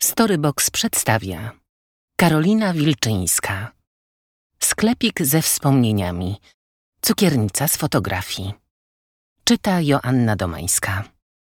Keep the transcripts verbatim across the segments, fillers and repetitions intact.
Storybox przedstawia Karolina Wilczyńska. Sklepik ze wspomnieniami. Cukiernica z fotografii. Czyta Joanna Domańska.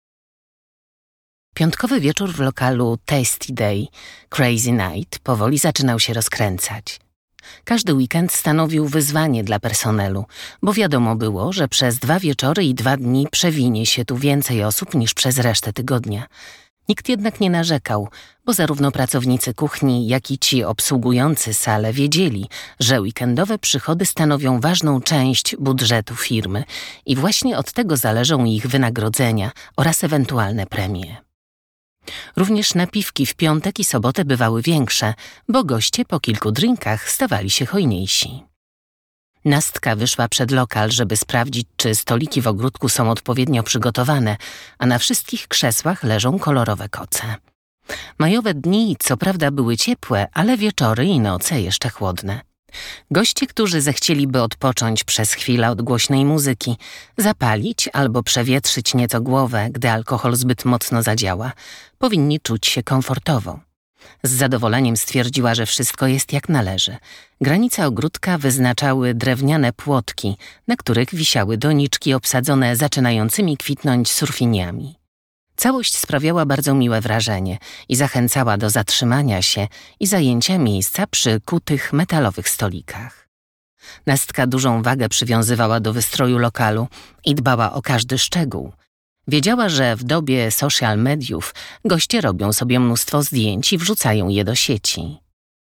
Piątkowy wieczór w lokalu Tasty Day, Crazy Night powoli zaczynał się rozkręcać. Każdy weekend stanowił wyzwanie dla personelu, bo wiadomo było, że przez dwa wieczory i dwa dni przewinie się tu więcej osób niż przez resztę tygodnia. Nikt jednak nie narzekał, bo zarówno pracownicy kuchni, jak i ci obsługujący salę wiedzieli, że weekendowe przychody stanowią ważną część budżetu firmy i właśnie od tego zależą ich wynagrodzenia oraz ewentualne premie. Również napiwki w piątek i sobotę bywały większe, bo goście po kilku drinkach stawali się hojniejsi. Nastka wyszła przed lokal, żeby sprawdzić, czy stoliki w ogródku są odpowiednio przygotowane, a na wszystkich krzesłach leżą kolorowe koce. Majowe dni co prawda były ciepłe, ale wieczory i noce jeszcze chłodne. Goście, którzy zechcieliby odpocząć przez chwilę od głośnej muzyki, zapalić albo przewietrzyć nieco głowę, gdy alkohol zbyt mocno zadziała, powinni czuć się komfortowo. Z zadowoleniem stwierdziła, że wszystko jest jak należy. Granice ogródka wyznaczały drewniane płotki, na których wisiały doniczki obsadzone zaczynającymi kwitnąć surfiniami. Całość sprawiała bardzo miłe wrażenie i zachęcała do zatrzymania się i zajęcia miejsca przy kutych metalowych stolikach. Nastka dużą wagę przywiązywała do wystroju lokalu i dbała o każdy szczegół. Wiedziała, że w dobie social mediów goście robią sobie mnóstwo zdjęć i wrzucają je do sieci.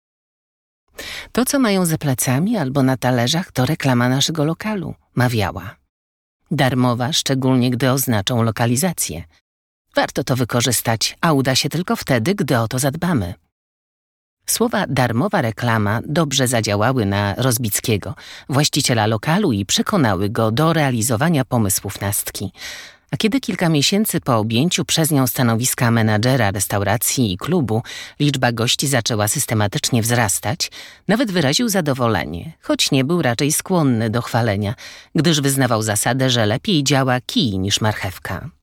To, co mają za plecami albo na talerzach, to reklama naszego lokalu, mawiała. Darmowa, szczególnie gdy oznaczą lokalizację. Warto to wykorzystać, a uda się tylko wtedy, gdy o to zadbamy. Słowa darmowa reklama dobrze zadziałały na Rozbickiego, właściciela lokalu, i przekonały go do realizowania pomysłów Nastki. A kiedy kilka miesięcy po objęciu przez nią stanowiska menadżera restauracji i klubu liczba gości zaczęła systematycznie wzrastać, nawet wyraził zadowolenie, choć nie był raczej skłonny do chwalenia, gdyż wyznawał zasadę, że lepiej działa kij niż marchewka.